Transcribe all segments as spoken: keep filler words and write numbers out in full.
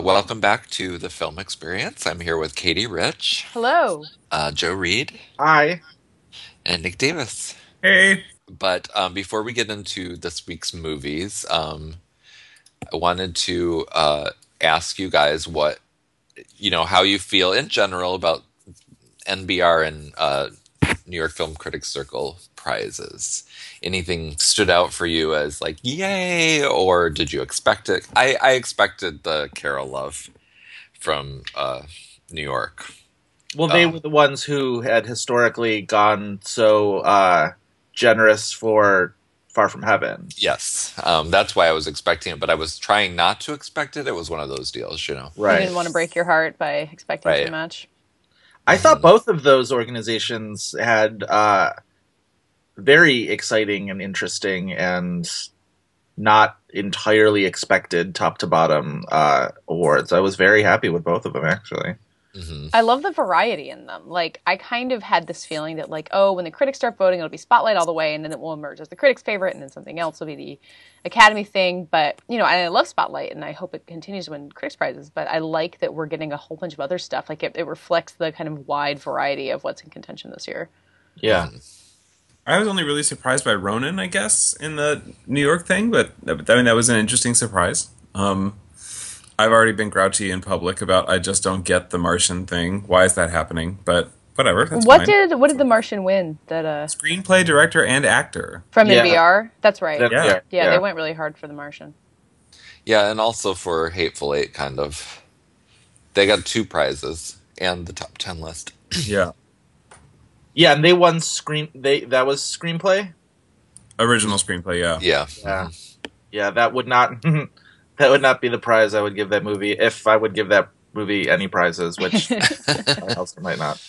Welcome back to the Film Experience. I'm here with Katie Rich, Hello. uh, Joe Reed, Hi. and Nick Davis. Hey. But um, before we get into this week's movies, um, I wanted to uh, ask you guys what, you know, how you feel in general about N B R and uh, New York Film Critics Circle prizes. Anything stood out for you as like, yay, or did you expect it? I, I expected the Carol Love from uh, New York. Well, they Um, were the ones who had historically gone so uh, generous for Far From Heaven. Yes, um, that's why I was expecting it, but I was trying not to expect it. It was one of those deals, you know. You Right. didn't want to break your heart by expecting too Right. much. I thought Mhm. both of those organizations had uh, very exciting and interesting and not entirely expected top to bottom uh, awards. I was very happy with both of them, actually. Mhm. I love the variety in them. Like, I kind of had this feeling that, like, oh, when the critics start voting, it'll be Spotlight all the way, and then it will emerge as the critics' favorite, and then something else will be the Academy thing. But, you know, and I love Spotlight, and I hope it continues to win critics' prizes, but I like that we're getting a whole bunch of other stuff. Like, it, it reflects the kind of wide variety of what's in contention this year. Yeah. I was only really surprised by Ronan, I guess, in the New York thing, but I mean that was an interesting surprise. Um, I've already been grouchy in public about I just don't get the Martian thing. Why is that happening? But whatever, that's What fine. did what did The Martian win? That uh Screenplay, director, and actor. from Yeah. N B R? That's right. That- Yeah. yeah. Yeah, they went really hard for The Martian. Yeah, and also for Hateful Eight, kind of. They got two prizes and the top ten list. Yeah. Yeah, and they won screen. They that was screenplay. Original screenplay, yeah. Yeah. Yeah, yeah, that would not that would not be the prize I would give that movie if I would give that movie any prizes, which I also might not.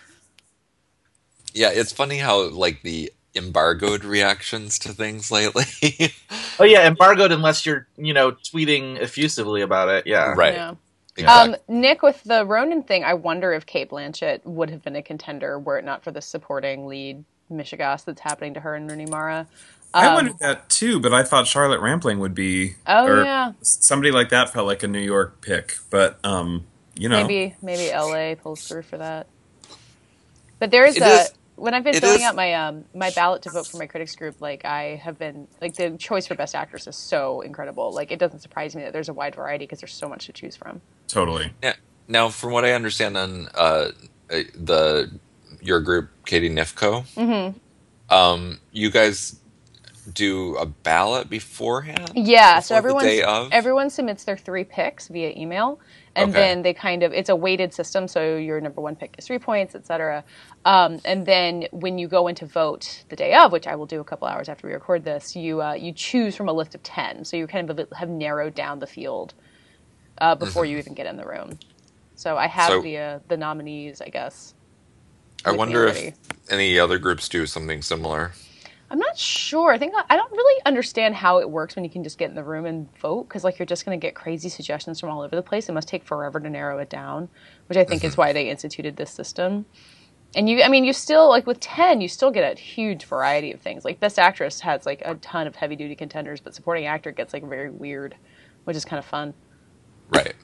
Yeah, it's funny how, like, the embargoed reactions to things lately. Oh yeah, embargoed unless you're you know tweeting effusively about it. Yeah, Right. Yeah. Exactly. Um, Nick, with the Ronan thing, I wonder if Kate Blanchett would have been a contender were it not for the supporting lead Michigas that's happening to her and Rooney Mara. I Um, wondered that too, but I thought Charlotte Rampling would be Oh, or yeah. somebody like that felt like a New York pick, but um, you know. Maybe maybe L A pulls through for that. But there is It a is- when I've been it filling is- out my um my ballot to vote for my critics group, like I have been like the choice for best actress is so incredible. Like it doesn't surprise me that there's a wide variety because there's so much to choose from. Totally. Yeah. Now, from what I understand on uh, uh, the your group, Katie Nifko, Mm-hmm. um, you guys do a ballot beforehand? Yeah, so Before the everyone day of? everyone submits their three picks via email, and Okay. then they kind of it's a weighted system. So your number one pick is three points, et cetera. Um, and then when you go into vote the day of, which I will do a couple hours after we record this, you uh, you choose from a list of ten. So you kind of have narrowed down the field uh, before you even get in the room. So I have So- the uh, the nominees, I guess. I with me wonder if already. any other groups do something similar. I'm not sure. I think I don't really understand how it works when you can just get in the room and vote because like you're just going to get crazy suggestions from all over the place. It must take forever to narrow it down, which I think is why they instituted this system. And you, I mean, you still like with ten, you still get a huge variety of things. Like Best Actress has like a ton of heavy duty contenders, but Supporting Actor gets like very weird, which is kind of fun. Right.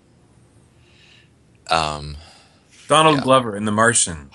Um, Donald Yeah. Glover in The Martian.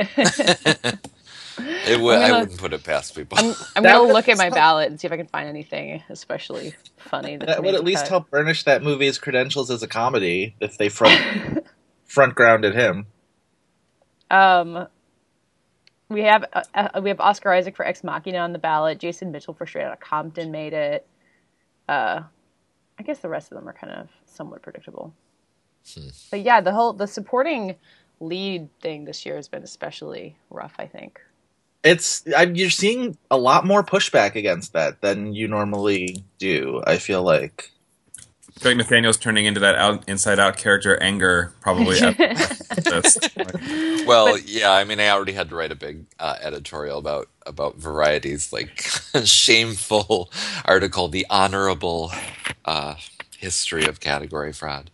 it would. I'm I gonna- wouldn't put it past people. I'm, I'm That going to would- look at my ballot and see if I can find anything especially funny. That's that would made at the least cut. help burnish that movie's credentials as a comedy if they front front grounded him. Um, we have uh, uh, we have Oscar Isaac for Ex Machina on the ballot. Jason Mitchell for Straight Outta Compton made it. Uh, I guess the rest of them are kind of somewhat predictable. But yeah, the whole the supporting lead thing this year has been especially rough. I think. It's I'm, you're seeing a lot more pushback against that than you normally do. I feel like. Greg Nathaniel's turning into that out, Inside Out character Anger probably after this. Well, yeah. I mean, I already had to write a big uh, editorial about about Variety's like shameful article, "The Honorable uh, History of Category Fraud."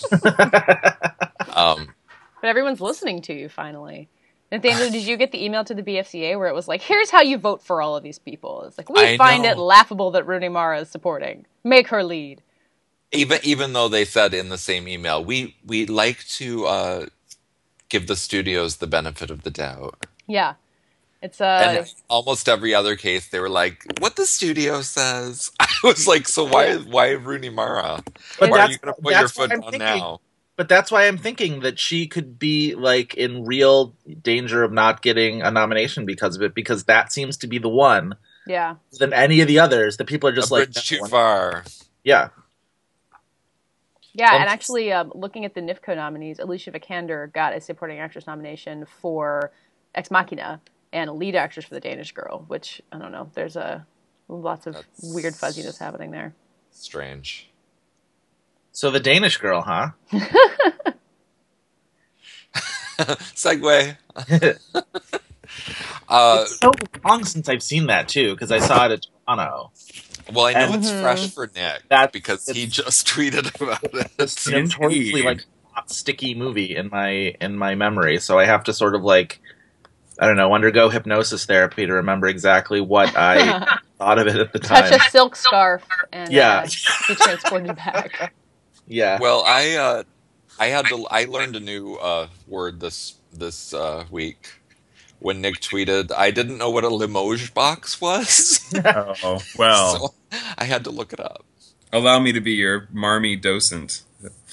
um, But everyone's listening to you finally. Nathaniel, did you get the email to the B F C A where it was like, "Here's how you vote for all of these people"? It's like we I find know. it laughable that Rooney Mara is supporting. Make her lead. even even though they said in the same email, we we like to uh, give the studios the benefit of the doubt. Yeah. It's And uh in almost every other case, they were like, "What the studio says." I was like, "So why why Rooney Mara? But Why are that's- you going to put that's your what foot I'm down thinking. now?" But that's why I'm thinking that she could be like in real danger of not getting a nomination because of it, because that seems to be the one. yeah. Than any of the others, the people are A just like, bridge too no, far. yeah, Yeah, Um, and actually, um, looking at the N I F C O nominees, Alicia Vikander got a supporting actress nomination for Ex Machina and a lead actress for The Danish Girl, which, I don't know, there's a lots of That's weird fuzziness happening there. strange. So the Danish Girl, huh? Segue. uh, It's so long since I've seen that too, because I saw it at Toronto. well, I know and- it's Mhm. fresh for Nick That's- because he it's- just tweeted about it. It's a notoriously Indeed. like hot, sticky movie in my in my memory, so I have to sort of like, I don't know, undergo hypnosis therapy to remember exactly what I thought of it at the Touch time. a silk scarf and Yeah. uh, be transported back. Yeah, Well, I uh, I had to. I learned a new uh, word this this uh, week when Nick tweeted. I didn't know what a Limoges box was, Oh, well, so I had to look it up. allow me to be your marmy docent.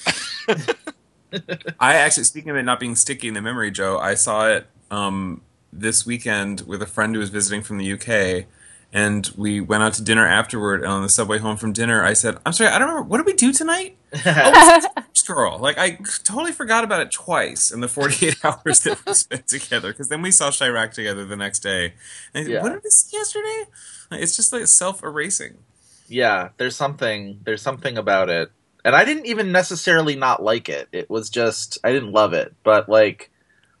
I actually, speaking of it not being sticky in the memory, Joe, I saw it um, this weekend with a friend who was visiting from the U K, and we went out to dinner afterward. And on the subway home from dinner, I said, "I'm sorry, I don't remember. What did we do tonight?" Oh, it's Girl. Like, I totally forgot about it twice in the forty-eight hours that we spent together. Because then we saw Chirac together the next day. And I said, Yeah. what did we see yesterday? It's just like self-erasing. yeah. There's something. There's something about it, and I didn't even necessarily not like it. It was just I didn't love it, but like,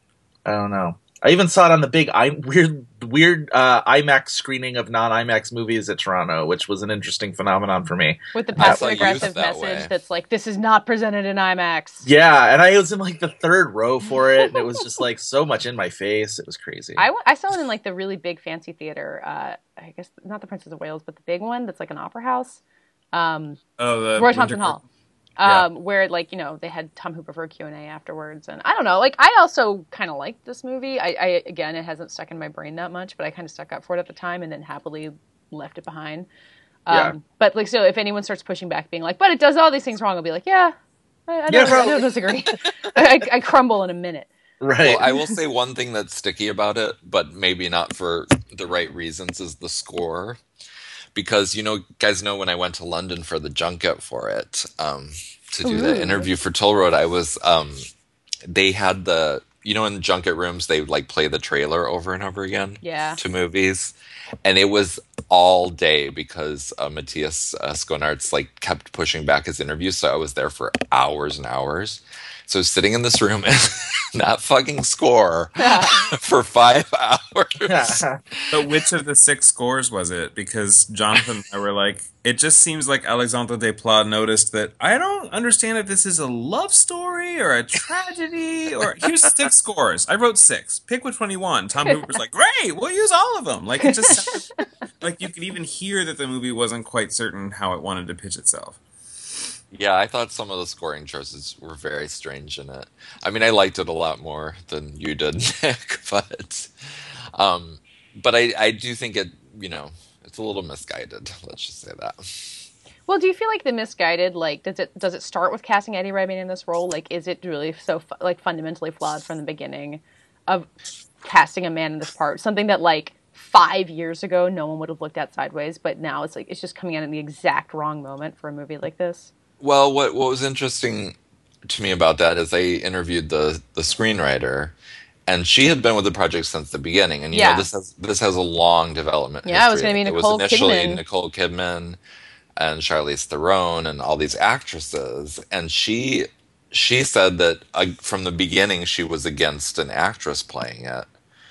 I don't know. I even saw it on the big I- weird, weird uh, IMAX screening of non-IMAX movies at Toronto, which was an interesting phenomenon for me. With the I passive thought aggressive used that message way. that's like, this is not presented in IMAX. Yeah, and I was in like the third row for it, and it was just like so much in my face. It was crazy. I, w- I saw it in like the really big fancy theater. Uh, I guess not the Princess of Wales, but the big one that's like an opera house. Um, Oh, the Roy Thompson Winter- Hall. Yeah. Um, where like, you know, they had Tom Hooper for a Q and A afterwards. And I don't know, like I also kind of liked this movie. I, I, again, it hasn't stuck in my brain that much, but I kind of stuck up for it at the time and then happily left it behind. Um, Yeah. But like, so if anyone starts pushing back being like, but it does all these things wrong, I'll be like, yeah, I, I, Yeah, don't, I probably. don't disagree. I, I crumble in a minute. right. Well, I will say one thing that's sticky about it, but maybe not for the right reasons, is the score. Because, you know, guys know when I went to London for the junket for it, um, to do Ooh. the interview for Toll Road, I was, um, they had the, you know, in junket rooms, they would like play the trailer over and over again Yeah. to movies. And it was all day because uh, Matthias uh, Skonartz like kept pushing back his interview. So I was there for hours and hours. So sitting in this room and not fucking score for five hours. But which of the six scores was it? Because Jonathan and I were like, it just seems like Alexandre Desplat noticed that I don't understand if this is a love story or a tragedy or here's six scores. I wrote six. Pick which one you want. Tom Hooper's like, great, we'll use all of them. Like it just sounded, like you could even hear that the movie wasn't quite certain how it wanted to pitch itself. Yeah, I thought some of the scoring choices were very strange in it. I mean, I liked it a lot more than you did, Nick, but um, but I, I do think it, you know, it's a little misguided. Let's just say that. Well, do you feel like the misguided, like, does it does it start with casting Eddie Redmayne in this role? Like, is it really so, fu- like, fundamentally flawed from the beginning of casting a man in this part? Something that, like, five years ago, no one would have looked at sideways, but now it's like, it's just coming out in the exact wrong moment for a movie like this. Well, what what was interesting to me about that is I interviewed the the screenwriter, and she had been with the project since the beginning. And you Yeah. know, this has this has a long development. Yeah, it was history. gonna be It Nicole was initially Kidman. Nicole Kidman and Charlize Theron and all these actresses, and she she said that uh, from the beginning she was against an actress playing it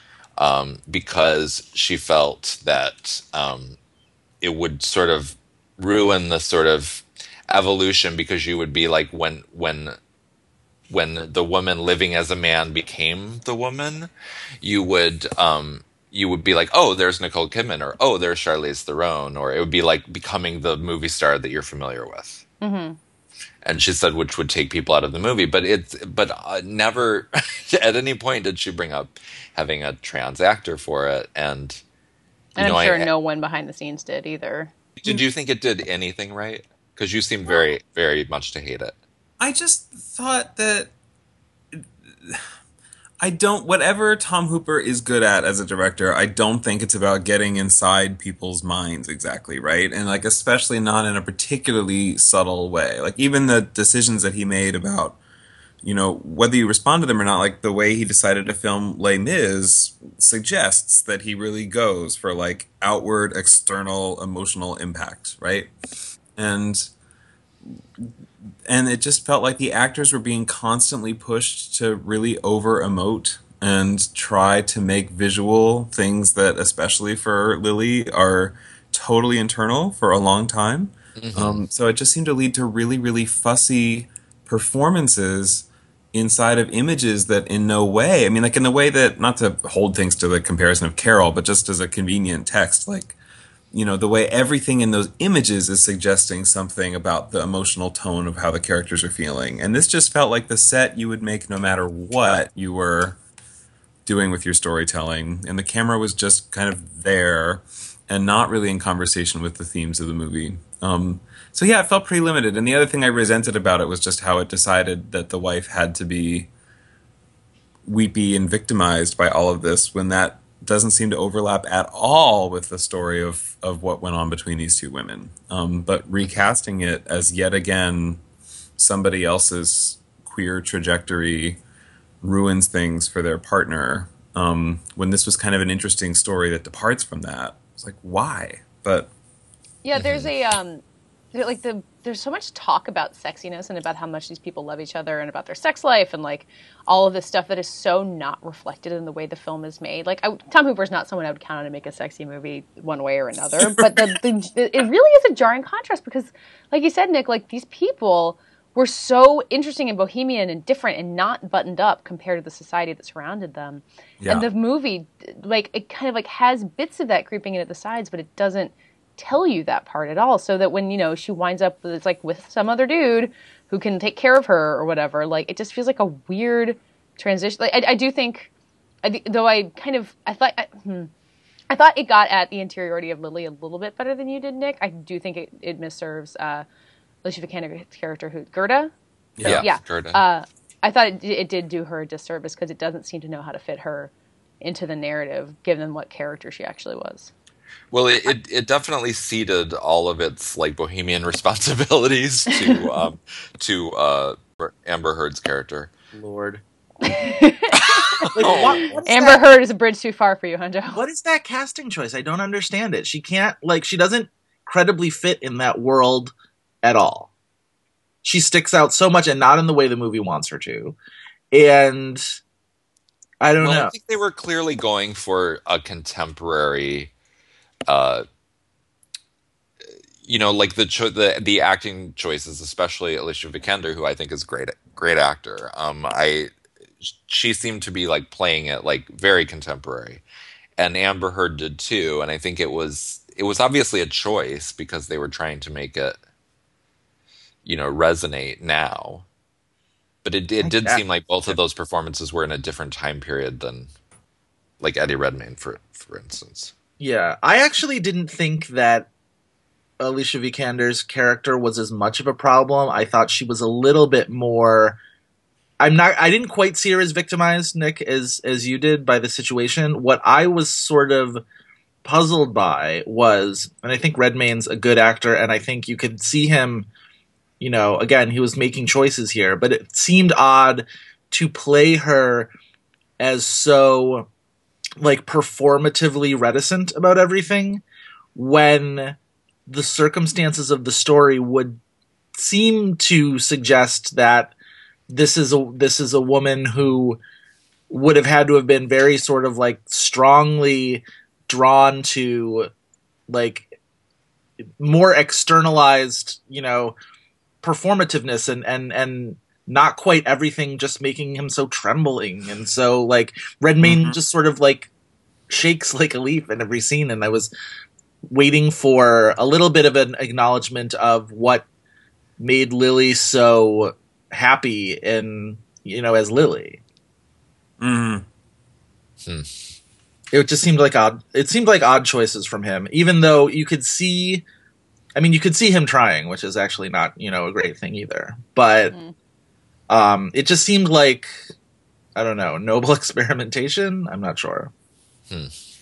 um, because she felt that um, it would sort of ruin the sort of evolution, because you would be like when when when the woman living as a man became the woman, you would um you would be like, oh, there's Nicole Kidman, or oh, there's Charlize Theron, or it would be like becoming the movie star that you're familiar with. Mm-hmm. and she said which would take people out of the movie. But it's but uh, never at any point did she bring up having a trans actor for it. And you And know, I'm sure I, no one behind the scenes did either. did you think it did anything right? Because you seem very very much to hate it. I just thought that I don't, whatever Tom Hooper is good at as a director, I don't think it's about getting inside people's minds exactly, right? And like, especially not in a particularly subtle way. Like, even the decisions that he made about, you know, whether you respond to them or not, like the way he decided to film Les Mis suggests that he really goes for like outward, external, emotional impact, right? And and it just felt like the actors were being constantly pushed to really over-emote and try to make visual things that, especially for Lily, are totally internal for a long time. Mm-hmm. Um, so it just seemed to lead to really, really fussy performances inside of images that in no way, I mean, like in the way that, not to hold things to the comparison of Carol, but just as a convenient text, like, you know, the way everything in those images is suggesting something about the emotional tone of how the characters are feeling. And this just felt like the set you would make no matter what you were doing with your storytelling. And the camera was just kind of there and not really in conversation with the themes of the movie. Um, so yeah, it felt pretty limited. And the other thing I resented about it was just how it decided that the wife had to be weepy and victimized by all of this, when that doesn't seem to overlap at all with the story of, of what went on between these two women. Um, but recasting it as yet again somebody else's queer trajectory ruins things for their partner, um, when this was kind of an interesting story that departs from that. It's like, why? But yeah, there's a um, like the there's so much talk about sexiness and about how much these people love each other and about their sex life and like all of this stuff that is so not reflected in the way the film is made. Like I, Tom Hooper's not someone I would count on to make a sexy movie one way or another, but the, the it really is a jarring contrast because, like you said, Nick, like these people were so interesting and bohemian and different and not buttoned up compared to the society that surrounded them. Yeah. And the movie, like it kind of like has bits of that creeping in at the sides, but it doesn't tell you that part at all, so that when, you know, she winds up it's like with some other dude who can take care of her or whatever, like it just feels like a weird transition. Like I, I do think, I, though I kind of I thought I, hmm, I thought it got at the interiority of Lily a little bit better than you did, Nick. I do think it, it misserves uh, Alicia Vikander's character, who Gerda. Yeah, yeah. Gerda. Uh, I thought it, it did do her a disservice because it doesn't seem to know how to fit her into the narrative, given what character she actually was. Well, it, it, it definitely ceded all of its like bohemian responsibilities to um, to uh, Amber Heard's character. Lord, like, oh. what, what Amber that? Heard is a bridge too far for you, Hunjo. What is that casting choice? I don't understand it. She can't like she doesn't credibly fit in that world at all. She sticks out so much, and not in the way the movie wants her to. And I don't well, know. I think they were clearly going for a contemporary. Uh, you know, like the cho- the the acting choices, especially Alicia Vikander, who I think is great, great actor. Um, I she seemed to be like playing it like very contemporary, and Amber Heard did too. And I think it was it was obviously a choice because they were trying to make it, you know, resonate now. But it it did seem like both of those performances were in a different time period than like Eddie Redmayne, for for instance. Yeah, I actually didn't think that Alicia Vikander's character was as much of a problem. I thought she was a little bit more. I'm not. I didn't quite see her as victimized, Nick, as as you did by the situation. What I was sort of puzzled by was, and I think Redmayne's a good actor, and I think you could see him. You know, again, he was making choices here, but it seemed odd to play her as so, like, performatively reticent about everything when the circumstances of the story would seem to suggest that this is a this is a woman who would have had to have been very sort of like strongly drawn to like more externalized, you know, performativeness and and and not quite everything just making him so trembling. And so like Redmayne mm-hmm. just sort of like shakes like a leaf in every scene, and I was waiting for a little bit of an acknowledgement of what made Lily so happy in, you know, as Lily. Mm. Hmm. It just seemed like odd. It seemed like odd choices from him, even though you could see. I mean, you could see him trying, which is actually not, you know, a great thing either. But Mm. um, it just seemed like, I don't know, noble experimentation. I'm not sure. Hmm.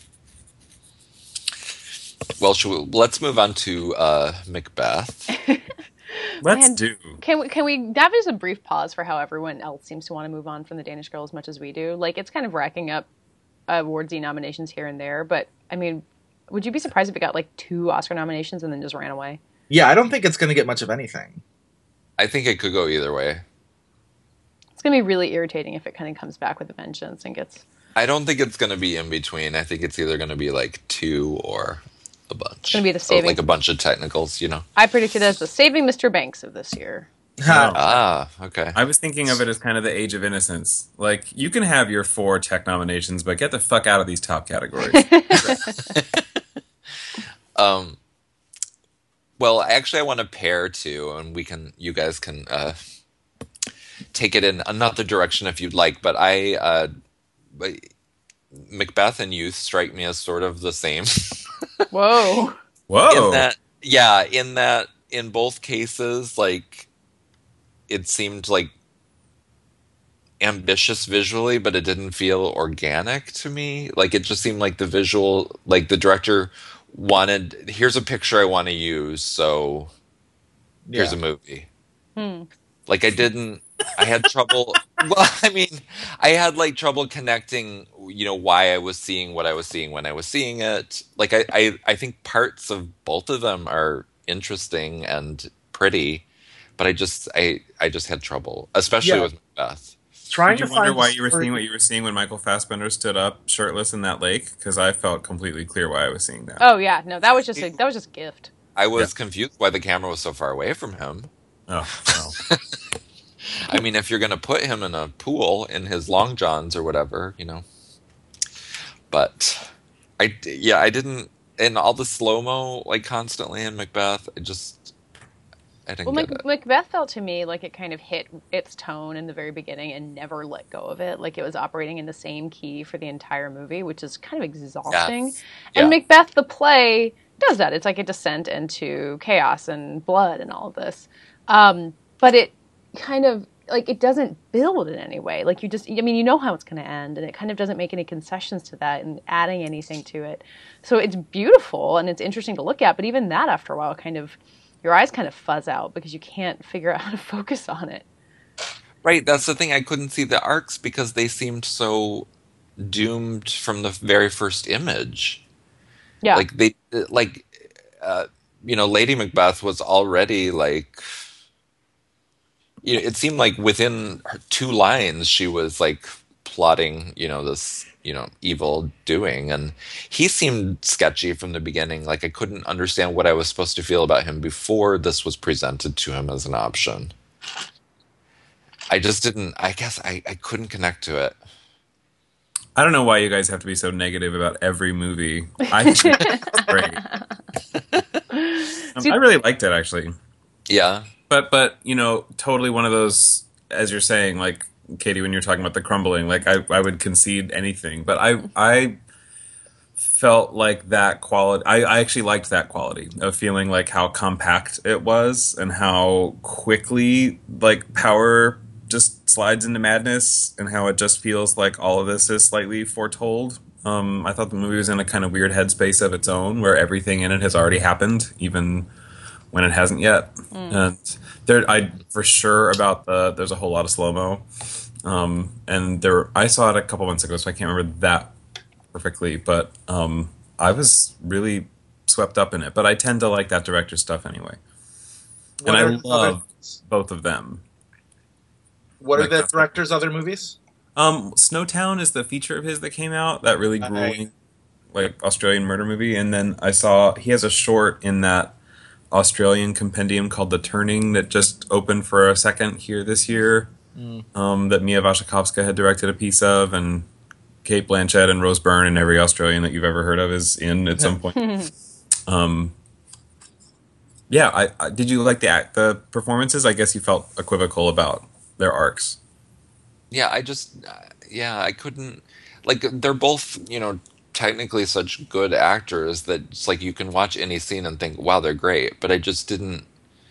Well, should we, let's move on to uh, Macbeth. Let's Man, do. Can we can we have just a brief pause for how everyone else seems to want to move on from the Danish Girl as much as we do? Like, it's kind of racking up awardsy nominations here and there, but I mean, would you be surprised if it got like two Oscar nominations and then just ran away? Yeah, I don't think it's going to get much of anything. I think it could go either way. It's going to be really irritating if it kind of comes back with a vengeance and gets... I don't think it's going to be in between. I think it's either going to be like two or a bunch. It's going to be the saving... like a bunch of technicals, you know? I predicted it as the Saving Mister Banks of this year. Ah, okay. I was thinking of it as kind of the age of innocence. Like, you can have your four tech nominations, but get the fuck out of these top categories. um, well, actually, I want to pair two, and we can, you guys can uh, take it in another direction if you'd like. But I, uh, Macbeth and Youth strike me as sort of the same. Whoa. Whoa. In that, yeah, in that, in both cases, like, it seemed like ambitious visually, but it didn't feel organic to me. Like, it just seemed like the visual, like the director wanted, here's a picture I want to use, so here's Yeah. a movie. Hmm. Like, I didn't, I had trouble, well, I mean, I had like trouble connecting, you know, why I was seeing what I was seeing when I was seeing it. Like, I, I, I think parts of both of them are interesting and pretty, but I just, I, I just had trouble, especially Yeah. with Macbeth. Trying Did you to wonder find why the you were story- seeing what you were seeing when Michael Fassbender stood up shirtless in that lake? Because I felt completely clear why I was seeing that. Oh yeah, no, that was just a, that was just a gift. I was Yeah. confused why the camera was so far away from him. Oh, well. I mean, if you're going to put him in a pool in his long johns or whatever, you know. But I, yeah, I didn't, and all the slow mo like constantly in Macbeth. I just, I didn't Well, get Mac- it. Macbeth felt to me like it kind of hit its tone in the very beginning and never let go of it. Like it was operating in the same key for the entire movie, which is kind of exhausting. Yes. And Yeah. Macbeth, the play, does that. It's like a descent into chaos and blood and all of this. Um, but it kind of, like, it doesn't build in any way. Like, you just, I mean, you know how it's going to end, and it kind of doesn't make any concessions to that and adding anything to it. So it's beautiful, and it's interesting to look at, but even that, after a while, kind of, your eyes kind of fuzz out because you can't figure out how to focus on it. Right, that's the thing. I couldn't see the arcs because they seemed so doomed from the very first image. Yeah. Like they, like, uh, you know, Lady Macbeth was already like, you know, it seemed like within her two lines she was like plotting, you know, this, you know, evil doing, and he seemed sketchy from the beginning. Like I couldn't understand what I was supposed to feel about him before this was presented to him as an option. I just didn't. I guess I, I couldn't connect to it. I don't know why you guys have to be so negative about every movie. I think it's great. Um, I really liked it, actually. Yeah. But, but you know, totally one of those, as you're saying, like, Katie, when you're talking about the crumbling, like, I, I would concede anything. But I I felt like that quality, I, I actually liked that quality of feeling like how compact it was and how quickly, like, power just slides into madness and how it just feels like all of this is slightly foretold. Um, I thought the movie was in a kind of weird headspace of its own where everything in it has already happened, even when it hasn't yet. Mm. And there, I for sure about the, there's a whole lot of slow-mo. Um, and there, I saw it a couple months ago, so I can't remember that perfectly, but um, I was really swept up in it. But I tend to like that director stuff anyway. What and I are love other- both of them. What are Like the that. director's other movies? Um, Snowtown is the feature of his that came out, that really Okay. grueling, like, Australian murder movie. And then I saw, he has a short in that Australian compendium called The Turning that just opened for a second here this year, Mm. um, that Mia Wasikowska had directed a piece of, and Kate Blanchett and Rose Byrne and every Australian that you've ever heard of is in at some point. um, Yeah, I, I did you like the act, the performances? I guess you felt equivocal about their arcs. Yeah, I just, uh, yeah, I couldn't, like, they're both, you know, technically such good actors that it's like you can watch any scene and think, wow, they're great. But I just didn't,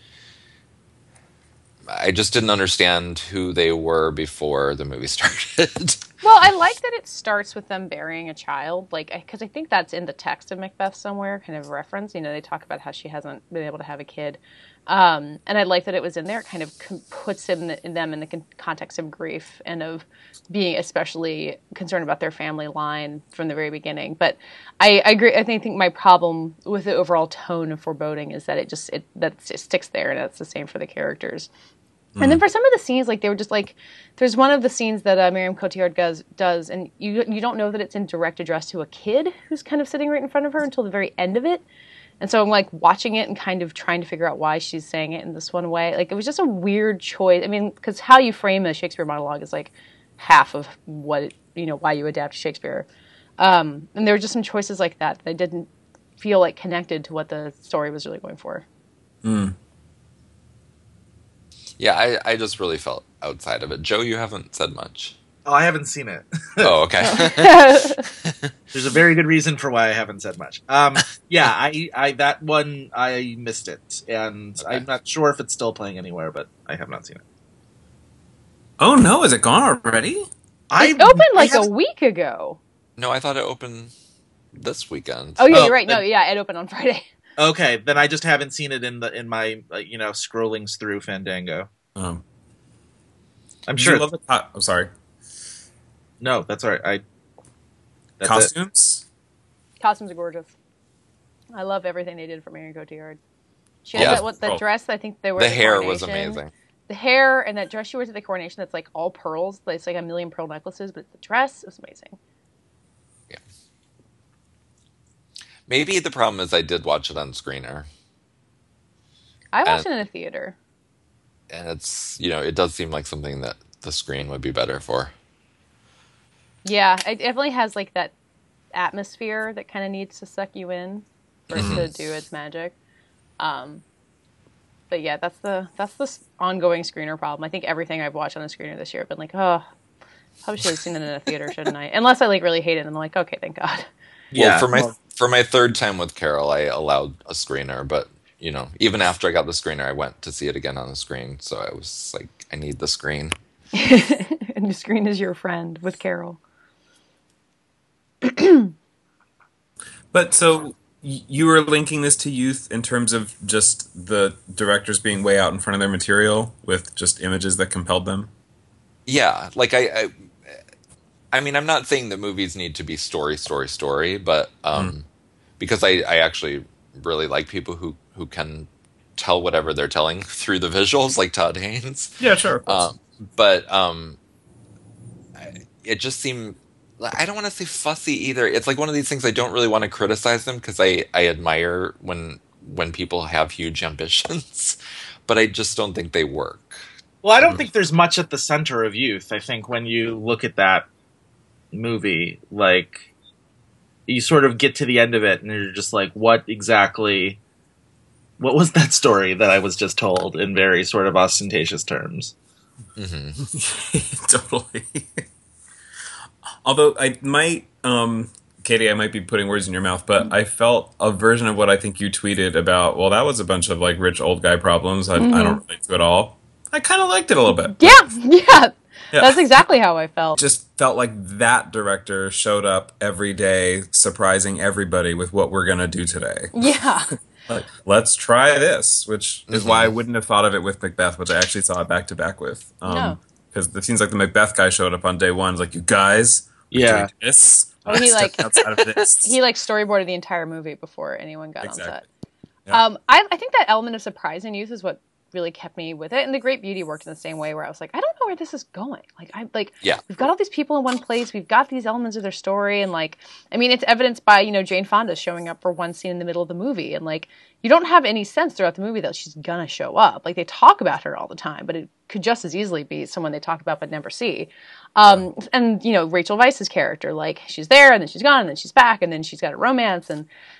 I just didn't understand who they were before the movie started. Well, I like that it starts with them burying a child, like because I think that's in the text of Macbeth somewhere, kind of reference. You know, they talk about how she hasn't been able to have a kid, um, and I like that it was in there. It kind of com- puts him in them in the con- context of grief and of being especially concerned about their family line from the very beginning. But I, I agree. I think, think my problem with the overall tone of Foreboding is that it just it that it sticks there, and that's the same for the characters. And then for some of the scenes, like they were just like, there's one of the scenes that uh, Miriam Cotillard does, does, and you you don't know that it's in direct address to a kid who's kind of sitting right in front of her until the very end of it. And so I'm like watching it and kind of trying to figure out why she's saying it in this one way. Like it was just a weird choice. I mean, because how you frame a Shakespeare monologue is like half of what it, you know why you adapt Shakespeare. Um, and there were just some choices like that that didn't feel like connected to what the story was really going for. Mm. Yeah, I, I just really felt outside of it. Joe, you haven't said much. Oh, I haven't seen it. Oh, okay. There's a very good reason for why I haven't said much. Um, yeah, I, I that one I missed it, and Okay. I'm not sure if it's still playing anywhere, but I have not seen it. Oh no, is it gone already? I It opened like I a have- week ago. No, I thought it opened this weekend. Oh yeah, Oh, you're right. No, then- yeah, it opened on Friday. Okay, then I just haven't seen it in the in my uh, you know scrollings through Fandango. Um, I'm did sure. you love the co- oh, sorry. No, that's all right. I that's it. Costumes? Costumes are gorgeous. I love everything they did for Marion Cotillard. She Yeah. has that what the Oh. dress I think they were. The at the hair was coronation. amazing. The hair and that dress she wears at the coronation that's like all pearls. It's like a million pearl necklaces, but the dress was amazing. Maybe the problem is I did watch it on screener, I watched And- it in a theater. and it's, you know, it does seem like something that the screen would be better for. Yeah, it definitely has like that atmosphere that kind of needs to suck you in for it to do its magic. Um, but yeah, that's the that's the s- ongoing screener problem. I think everything I've watched on a screener this year, I've been like, oh, probably should have seen it in a theater, shouldn't I? Unless I like really hate it, and I'm like, okay, thank God. Yeah, well, for my well- for my third time with Carol, I allowed a screener, but you know, even after I got the screener, I went to see it again on the screen. So I was like, I need the screen. And the screen is your friend with Carol. But so y- you were linking this to youth in terms of just the directors being way out in front of their material with just images that compelled them? Yeah, like I, I, I mean, I'm not saying that movies need to be story, story, story, but um, because I, I actually really like people who who can tell whatever they're telling through the visuals, like Todd Haynes. Yeah, sure. Um, but um, I- it just seemed. I don't want to say fussy either. It's like one of these things I don't really want to criticize them because I, I admire when when people have huge ambitions, but I just don't think they work. Well, I don't think there's much at the center of youth. I think when you look at that movie, like, you sort of get to the end of it and you're just like, what exactly, what was that story that I was just told in very sort of ostentatious terms? hmm Totally. Although I might, um, Katie, I might be putting words in your mouth, but I felt a version of what I think you tweeted about, well, that was a bunch of like rich old guy problems. I, I don't relate to it all. I kind of liked it a little bit. Yeah, yeah, Yeah. that's exactly how I felt. Just felt like that director showed up every day, surprising everybody with what we're going to do today. Yeah, Like, let's try this, which is why I wouldn't have thought of it with Macbeth, which I actually saw it back to back with. No. Because it seems like the Macbeth guy showed up on day one. It's like, you guys, we're Yeah. doing this. Oh, he, Step like- outside of this. he like storyboarded the entire movie before anyone got on set. Exactly. Yeah. Um, I, I think that element of surprise in youth is what really kept me with it, and The Great Beauty worked in the same way, where I was like, I don't know where this is going. Like, I like, Yeah. we've got all these people in one place, we've got these elements of their story, and like, I mean, it's evidenced by you know Jane Fonda showing up for one scene in the middle of the movie, and like, you don't have any sense throughout the movie that she's gonna show up. Like, they talk about her all the time, but it could just as easily be someone they talk about but never see. Um, and you know Rachel Weisz's character, like she's there and then she's gone and then she's back and then she's got a romance, and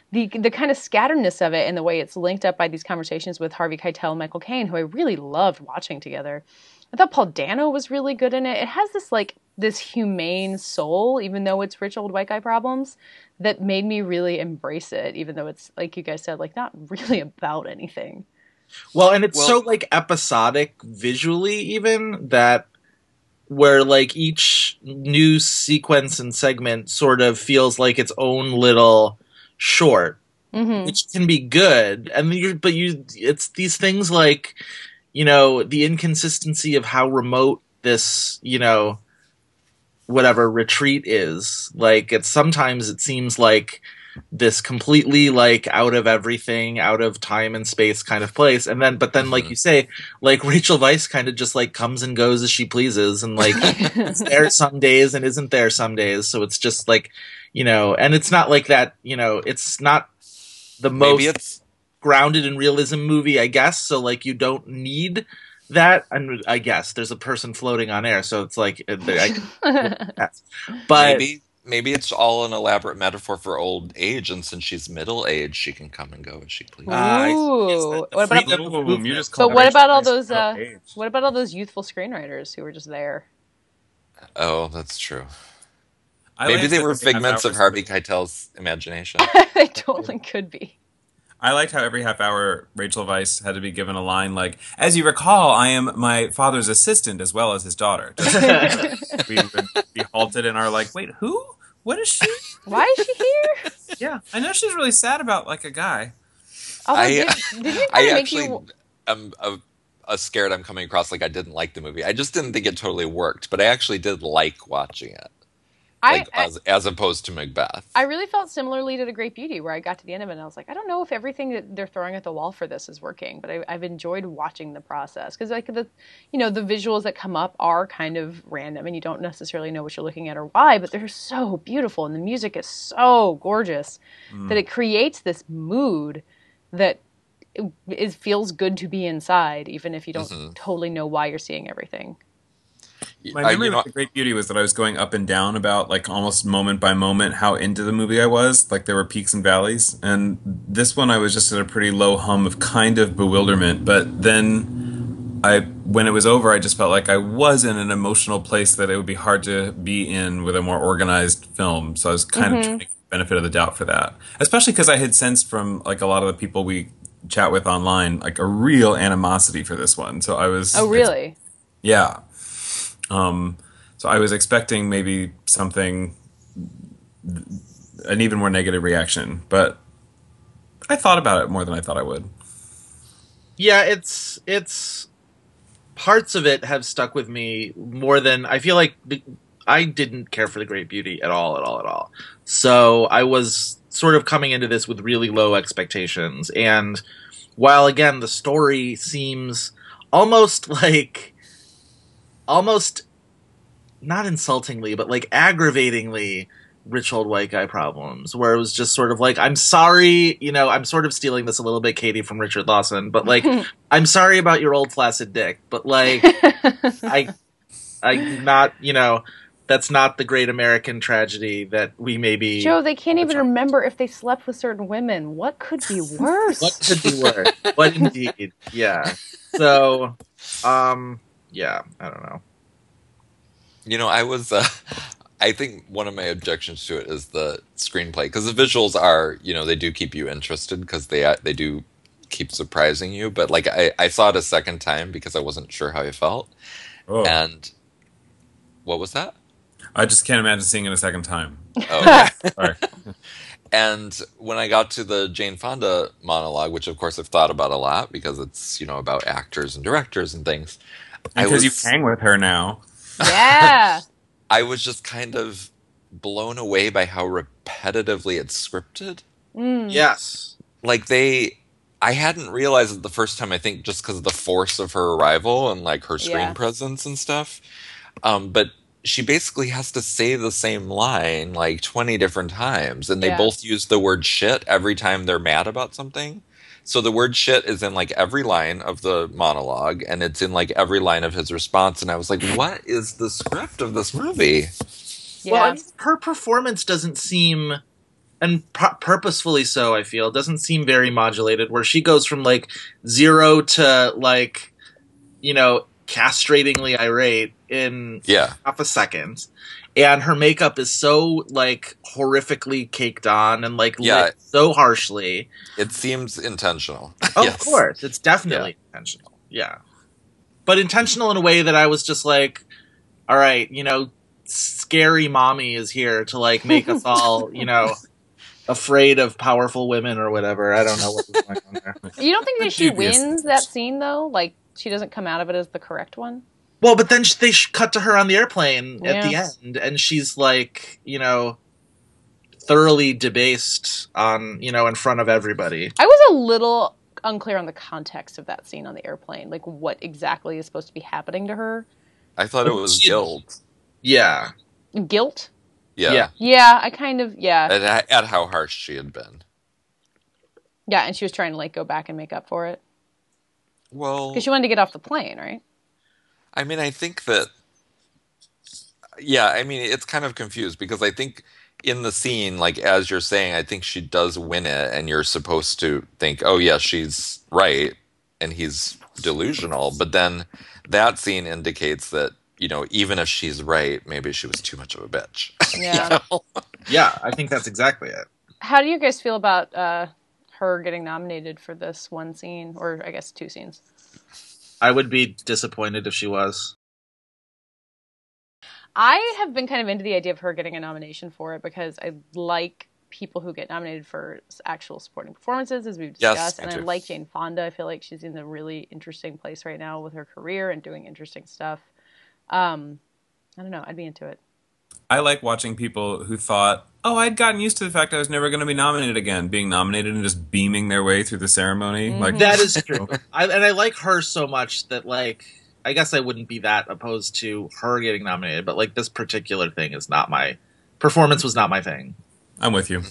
the the kind of scatteredness of it and the way it's linked up by these conversations with Harvey Keitel and Michael Caine, who I really loved watching together. I thought Paul Dano was really good in it. It has this like this humane soul, even though it's rich old white guy problems, that made me really embrace it, even though it's, like you guys said, like not really about anything. Well, and it's Well- so like episodic visually, even that where like each new sequence and segment sort of feels like its own little short, Mm-hmm. which can be good. And you, but you, it's these things like, you know, the inconsistency of how remote this, you know, whatever retreat is. Like, it's sometimes it seems like this completely like out of everything, out of time and space kind of place. And then, but then, like Mhm. you say, like Rachel Weisz kind of just like comes and goes as she pleases, and like it's there some days and isn't there some days. So it's just like, you know, and it's not like that, you know, it's not the most Maybe it's grounded in realism movie, I guess. So like you don't need that. And I guess there's a person floating on air, so it's like, uh, I, yes. But maybe maybe it's all an elaborate metaphor for old age, and since she's middle aged, she can come and go as she pleases. Uh, I- Ooh. it's the- the What about freedom of Ooh, movement. you just So called what Rachel about all Weisz those, uh, middle-aged. what about all those youthful screenwriters who were just there? Oh, that's true. I Maybe liked they that were every half figments of hour- Harvey Keitel's imagination. They totally could be. I liked how every half hour Rachel Weisz had to be given a line like, "As you recall, I am my father's assistant as well as his daughter." Just, we would be halted and are like, "Wait, who? What is she?" Why is she here? Yeah, I know she's really sad about like a guy. Although, I- did, did it I kind of make actually you? am uh, uh, scared I'm coming across like I didn't like the movie. I just didn't think it totally worked, but I actually did like watching it, I, like I as, as opposed to Macbeth. I really felt similarly to The Great Beauty, where I got to the end of it and I was like, I don't know if everything that they're throwing at the wall for this is working, but I, I've enjoyed watching the process because, like the, you know, the visuals that come up are kind of random and you don't necessarily know what you're looking at or why, but they're so beautiful and the music is so gorgeous that it creates this mood that it, it feels good to be inside, even if you don't Mhm. totally know why you're seeing everything. My I- memory you know, with The Great Beauty was that I was going up and down about like almost moment by moment how into the movie I was. Like there were peaks and valleys, and this one I was just at a pretty low hum of kind of bewilderment. But then I, when it was over, I just felt like I was in an emotional place that it would be hard to be in with a more organized film. So I was kind of trying to get the benefit of the doubt for that, especially because I had sensed from like a lot of the people we chat with online like a real animosity for this one. So I was Oh, really? yeah. Um, so I was expecting maybe something, an even more negative reaction, but I thought about it more than I thought I would. yeah, it's it's parts of it have stuck with me more than I feel like. The, I didn't care for The Great Beauty at all, at all, at all. So I was sort of coming into this with really low expectations, and while again the story seems almost like almost not insultingly, but like aggravatingly rich old white guy problems, where it was just sort of like, I'm sorry, you know, I'm sort of stealing this a little bit, Katie, from Richard Lawson, but like, I'm sorry about your old flaccid dick, but like, I, I'm not, you know, that's not the great American tragedy that we maybe. Joe, they can't even remember if they slept with certain women. What could be worse? What could be worse? What indeed? Yeah. So, um, yeah, I don't know. You know, I was. Uh, I think one of my objections to it is the screenplay, because the visuals are, you know, they do keep you interested because they they do keep surprising you. But like, I, I saw it a second time because I wasn't sure how I felt, Oh, and what was that? I just can't imagine seeing it a second time. Oh, okay. Sorry. And when I got to the Jane Fonda monologue, which of course I've thought about a lot because it's, you know, about actors and directors and things, I Because was, you hang with her now. Yeah. I was just kind of blown away by how repetitively it's scripted. Mm. Yes. Like they, I hadn't realized it the first time, I think just because of the force of her arrival and like her screen Yeah. presence and stuff. Um, but she basically has to say the same line like twenty different times, and they Yeah. both use the word shit every time they're mad about something. So the word shit is in like every line of the monologue, and it's in like every line of his response. And I was like, what is the script of this movie? Yeah. Well, I mean, her performance doesn't seem and pu- purposefully so, I feel. It doesn't seem very modulated, where she goes from, like, zero to, like, you know, castratingly irate in Yeah. half a second. And her makeup is so, like, horrifically caked on and, like, Yeah. lit so harshly. It seems intentional. Of Yes. course. It's definitely intentional. Yeah. But intentional in a way that I was just like, all right, you know, scary mommy is here to, like, make us all, you know, afraid of powerful women or whatever. I don't know what was going on there. You don't think that she Dubious. wins that scene though? Like she doesn't come out of it as the correct one? Well, but then sh- they sh- cut to her on the airplane at the Yeah. end, and she's like, you know, thoroughly debased on, you know, in front of everybody. I was a little unclear on the context of that scene on the airplane. Like what exactly is supposed to be happening to her? I thought it was She- guilt. Yeah. Guilt? Yeah. Yeah. Yeah, I kind of yeah. At, at how harsh she had been. Yeah, and she was trying to like go back and make up for it. Well, Because she wanted to get off the plane, right? I mean, I think that, yeah, I mean, it's kind of confused because I think in the scene, like, as you're saying, I think she does win it, and you're supposed to think, oh, yeah, she's right, and he's delusional. But then that scene indicates that, you know, even if she's right, maybe she was too much of a bitch. Yeah. Yeah, I think that's exactly it. How do you guys feel about uh, her getting nominated for this one scene, or I guess two scenes? I would be disappointed if she was. I have been kind of into the idea of her getting a nomination for it because I like people who get nominated for s- actual supporting performances, as we've Yes, discussed, me and I too. like Jane Fonda. I feel like she's in a really interesting place right now with her career and doing interesting stuff. Um, I don't know. I'd be into it. I like watching people who thought, oh, I'd gotten used to the fact I was never going to be nominated again, being nominated and just beaming their way through the ceremony. Mhm. Like That is true. I, and I like her so much that, like, I guess I wouldn't be that opposed to her getting nominated, but, like, this particular thing is not my... Performance was not my thing. I'm with you.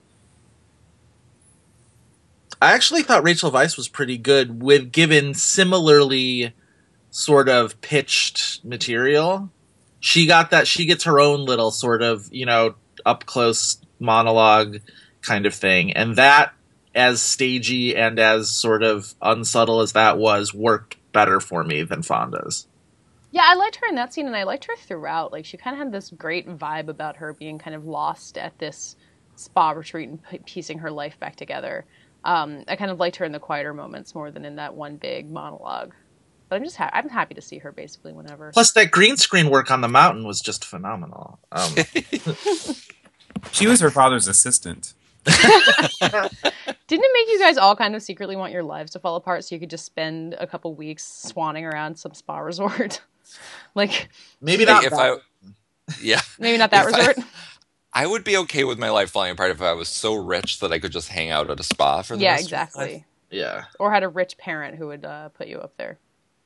I actually thought Rachel Weisz was pretty good with given similarly sort of pitched material. She got that, she gets her own little sort of, you know, up close monologue kind of thing. And that, as stagey and as sort of unsubtle as that was, worked better for me than Fonda's. Yeah, I liked her in that scene, and I liked her throughout. Like, she kind of had this great vibe about her being kind of lost at this spa retreat and p- piecing her life back together. Um, I kind of liked her in the quieter moments more than in that one big monologue. But I'm just ha- I'm happy to see her basically whenever. Plus, that green screen work on the mountain was just phenomenal. Um, She was her father's assistant. Didn't it make you guys all kind of secretly want your lives to fall apart so you could just spend a couple weeks swanning around some spa resort? Like, maybe not if that. I, yeah, maybe not that If I- resort. I would be okay with my life falling apart if I was so rich that I could just hang out at a spa for the Yeah, rest of my life. exactly. Yeah. Or had a rich parent who would uh, put you up there.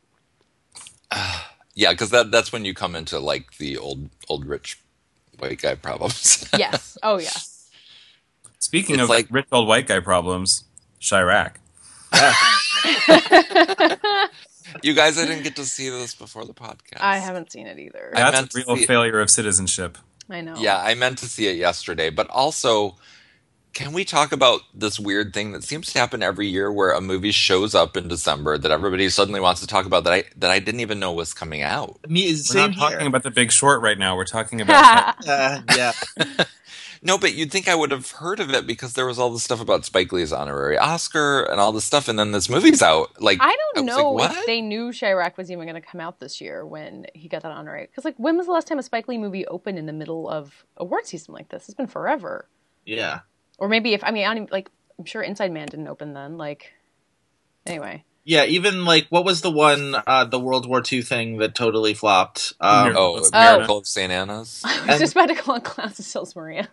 Yeah, because that that's when you come into like the old old rich white guy problems. Yes. Oh, yeah. Speaking It's of like- rich old white guy problems, Chirac. You guys, I didn't get to see this before the podcast. I haven't seen it either. I That's meant a to real see it. failure of citizenship. I know. Yeah, I meant to see it yesterday, but also, can we talk about this weird thing that seems to happen every year, where a movie shows up in December that everybody suddenly wants to talk about that I that I didn't even know was coming out? Me, We're same not talking here. about The Big Short right now. We're talking about Uh, yeah. No, but you'd think I would have heard of it because there was all this stuff about Spike Lee's honorary Oscar and all this stuff, and then this movie's out. Like, I don't was know like, if what? they knew Chirac was even going to come out this year when he got that honorary. Because, like, when was the last time a Spike Lee movie opened in the middle of award season like this? It's been forever. Yeah. Or maybe if, I mean, I don't even, like, I'm sure Inside Man didn't open then. Like, anyway. Yeah, even like what was the one uh the World War Two thing that totally flopped? Um, Oh, Let's- Miracle of Saint Anna's. I was And- just about to call it Clouds of Sils Maria.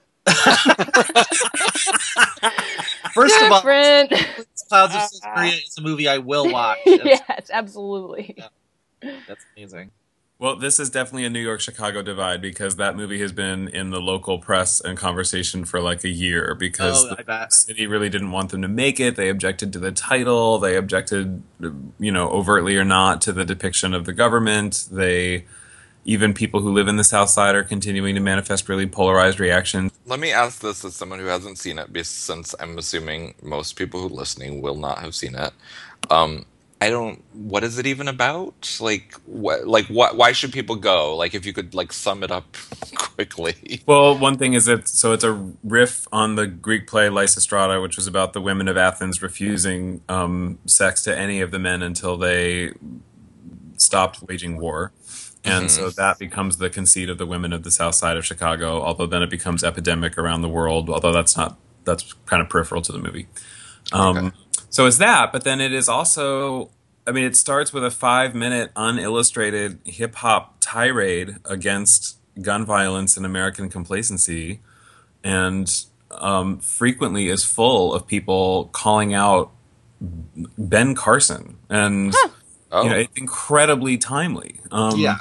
First of all, Different. Clouds of Suspiria is a movie I will watch. That's, Yes, absolutely. that's amazing. Well, this is definitely a New York-Chicago divide because that movie has been in the local press and conversation for like a year because Oh, I the bet. city really didn't want them to make it. They objected to the title. They objected, you know, overtly or not to the depiction of the government. They even people who live in the South Side are continuing to manifest really polarized reactions. Let me ask this as someone who hasn't seen it, because since I'm assuming most people who are listening will not have seen it. Um, I don't. What is it even about? Like, what? Like, what? Why should people go? Like, if you could, like, sum it up quickly. Well, one thing is that so it's a riff on the Greek play Lysistrata, which was about the women of Athens refusing um, sex to any of the men until they stopped waging war. And mm-hmm. so that becomes the conceit of the women of the South Side of Chicago, although then it becomes epidemic around the world, although that's not, that's kind of peripheral to the movie. Um, okay. So it's that, but then it is also, I mean, it starts with a five-minute unillustrated hip-hop tirade against gun violence and American complacency, and um, frequently is full of people calling out Ben Carson. And... Huh. Oh. You know, it's incredibly timely. Um, yeah.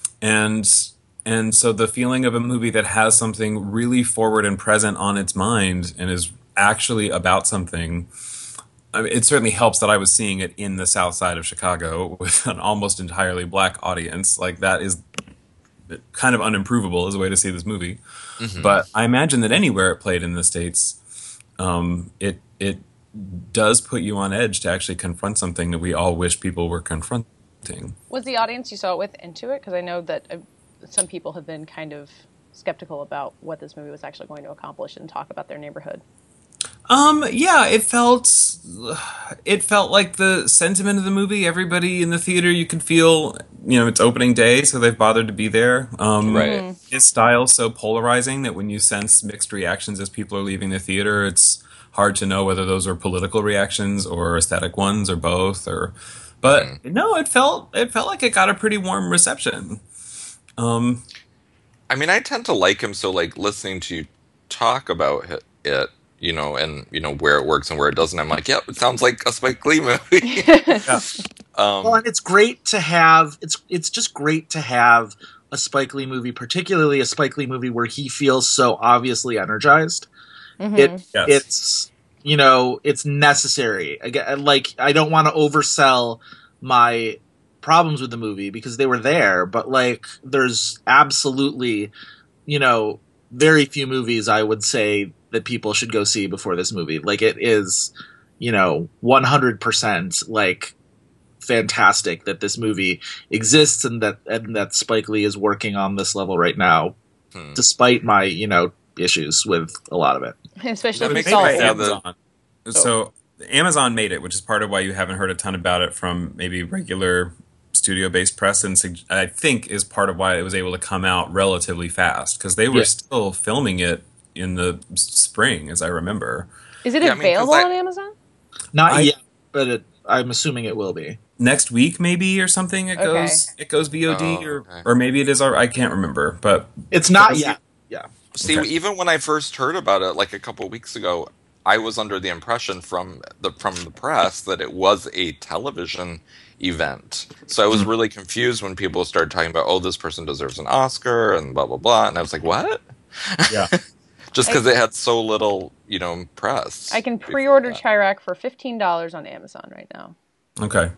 And and so the feeling of a movie that has something really forward and present on its mind and is actually about something, I mean, it certainly helps that I was seeing it in the South Side of Chicago with an almost entirely black audience. Like, that is kind of unimprovable as a way to see this movie. Mm-hmm. But I imagine that anywhere it played in the States, um, it it does put you on edge to actually confront something that we all wish people were confronting. Was the audience you saw it with into it? Because I know that uh, some people have been kind of skeptical about what this movie was actually going to accomplish and talk about their neighborhood. Um, yeah, it felt it felt like the sentiment of the movie. Everybody in the theater, you could feel, you know, it's opening day, so they've bothered to be there. Um, right. His style's so polarizing that when you sense mixed reactions as people are leaving the theater, it's hard to know whether those are political reactions or aesthetic ones or both. Or, but mm. no, it felt it felt like it got a pretty warm reception. Um, I mean, I tend to like him, so like listening to you talk about it, you know, and you know where it works and where it doesn't, I'm like, yep, yeah, it sounds like a Spike Lee movie. yeah. um, well, and it's great to have. It's it's just great to have a Spike Lee movie, particularly a Spike Lee movie where he feels so obviously energized. Mm-hmm. It yes. It's, you know, it's necessary. Again, like, I don't want to oversell my problems with the movie because they were there, but like, there's absolutely, you know, very few movies I would say that people should go see before this movie. Like, it is, you know, one hundred percent like fantastic that this movie exists and that and that Spike Lee is working on this level right now, hmm. despite my, you know, issues with a lot of it. Especially if you saw it. Amazon. So Amazon made it, which is part of why you haven't heard a ton about it from maybe regular studio-based press, and I think is part of why it was able to come out relatively fast, because they were yeah. still filming it in the spring, as I remember. Is it yeah, available I mean, on Amazon? Not I, yet, but it, I'm assuming it will be. Next week, maybe, or something, it okay. goes it goes V O D, oh, or, okay. or maybe it is, I can't remember, but... It's not yet. Yeah. See, okay. even when I first heard about it, like a couple of weeks ago, I was under the impression from the from the press that it was a television event. So I was mm-hmm. really confused when people started talking about, oh, this person deserves an Oscar and blah blah blah, and I was like, what? Yeah. Just because it had so little, you know, press. I can pre-order Chirac for fifteen dollars on Amazon right now. Okay,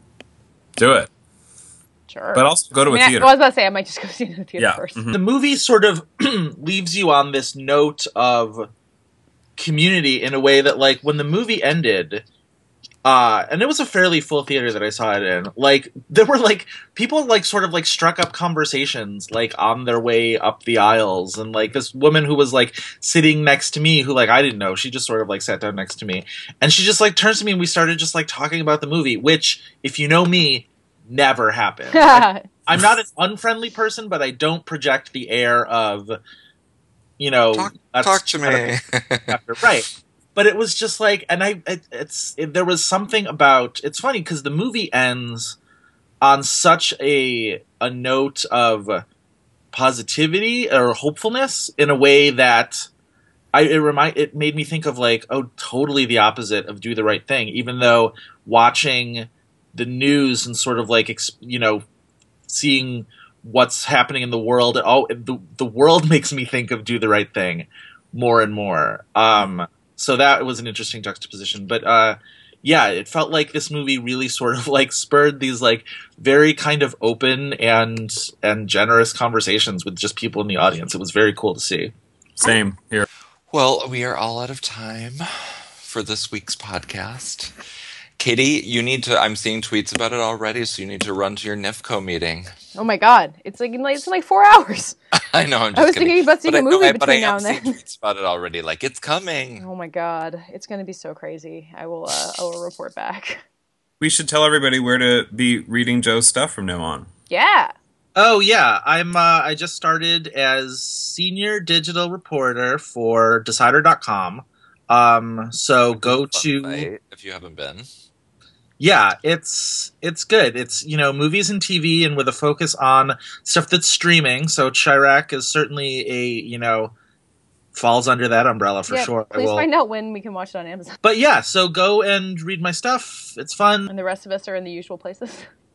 do it. Sure. But also go to I mean, a theater. I, well, I was about to say, I might just go see it in the theater yeah. first. Mm-hmm. The movie sort of leaves you on this note of community in a way that, like, when the movie ended, uh, and it was a fairly full theater that I saw it in, like, there were, like, people, like, sort of, like, struck up conversations, like, on their way up the aisles, and, like, this woman who was, like, sitting next to me, who, like, I didn't know, she just sort of, like, sat down next to me, and she just, like, turns to me and we started just, like, talking about the movie, which, if you know me, never happened. I, I'm not an unfriendly person, but I don't project the air of, you know, talk, talk to me. After, right. But it was just like, and I, it, it's, it, there was something about, it's funny because the movie ends on such a, a note of positivity or hopefulness in a way that I, it remind, it made me think of like, oh, totally the opposite of Do the Right Thing, even though watching the news and sort of like, you know, seeing what's happening in the world. Oh, the, the world makes me think of Do the Right Thing more and more. Um, so that was an interesting juxtaposition. But uh, yeah, it felt like this movie really sort of like spurred these like very kind of open and and generous conversations with just people in the audience. It was very cool to see. Same here. Well, we are all out of time for this week's podcast. Katie, you need to, I'm seeing tweets about it already, so you need to run to your N I F C O meeting. Oh my god, it's like in like, it's in like four hours. I know, I'm just I was kidding. thinking about seeing But a I- movie no, I- but I between now am and seeing then. tweets about it already, like, it's coming. Oh my god, it's gonna be so crazy. I will, uh, I will report back. We should tell everybody where to be reading Joe's stuff from now on. Yeah. Oh yeah, I'm. Uh, I just started as senior digital reporter for Decider dot com. Um, so go Fun to site, if you haven't been. yeah, it's it's good. It's you know movies and T V, and with a focus on stuff that's streaming. So Chirac is certainly a you know falls under that umbrella for yeah, sure. I Please will- find out when we can watch it on Amazon. But yeah, so go and read my stuff. It's fun. And the rest of us are in the usual places.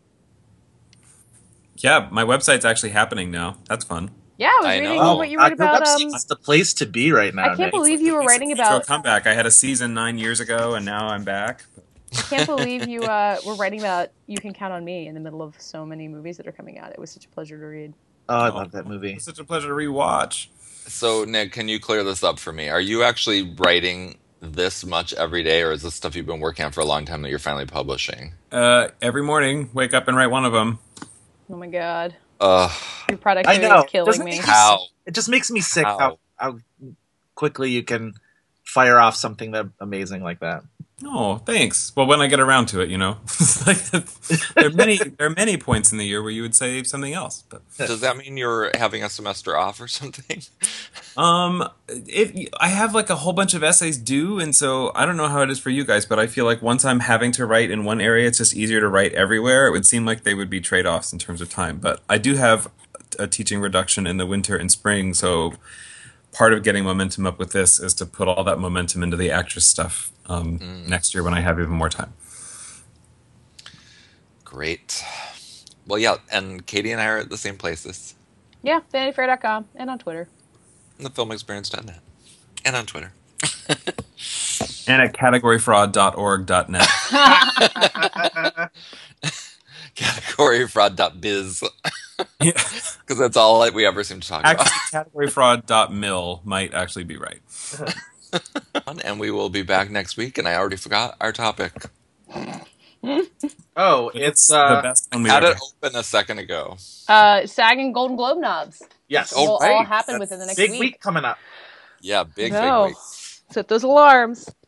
Yeah, my website's actually happening now. That's fun. Yeah, I was I reading know. what you uh, wrote your about. website's Um, the place to be right now. I can't Nick. believe you were It's writing a intro about. comeback. I had a season nine years ago, and now I'm back. I can't believe you uh, were writing about You Can Count on Me in the middle of so many movies that are coming out. It was such a pleasure to read. Oh, I love that movie. It's such a pleasure to rewatch. So, Nick, can you clear this up for me? Are you actually writing this much every day, or is this stuff you've been working on for a long time that you're finally publishing? Uh, every morning, wake up and write one of them. Oh my god, Ugh, your I productivity know. is killing Doesn't me. it- how? It just makes me sick How? how, how quickly you can fire off something that amazing like that. Oh, thanks. Well, when I get around to it, you know, like, there are many there are many points in the year where you would say something else. But Does that mean you're having a semester off or something? um, it I have like a whole bunch of essays due, and so I don't know how it is for you guys, but I feel like once I'm having to write in one area, it's just easier to write everywhere. It would seem like they would be trade offs in terms of time, but I do have a teaching reduction in the winter and spring, so part of getting momentum up with this is to put all that momentum into the actress stuff um, Mm. next year when I have even more time. Great. Well, yeah, and Katie and I are at the same places. Yeah, vanity fair dot com and on Twitter. The film experience dot net. And on Twitter. And at category fraud dot org dot net. category fraud dot biz. Yeah. Because that's all we ever seem to talk Actually, category fraud dot mil might actually be right. about. And we will be back next week, and I already forgot our topic. Oh, It's it's the uh, best one we Had ever it open a second ago. Uh, SAG and Golden Globe knobs. yes, Oh, will all right. happen That's within the next big week. week coming up. Yeah, big, No. big week. Set those alarms.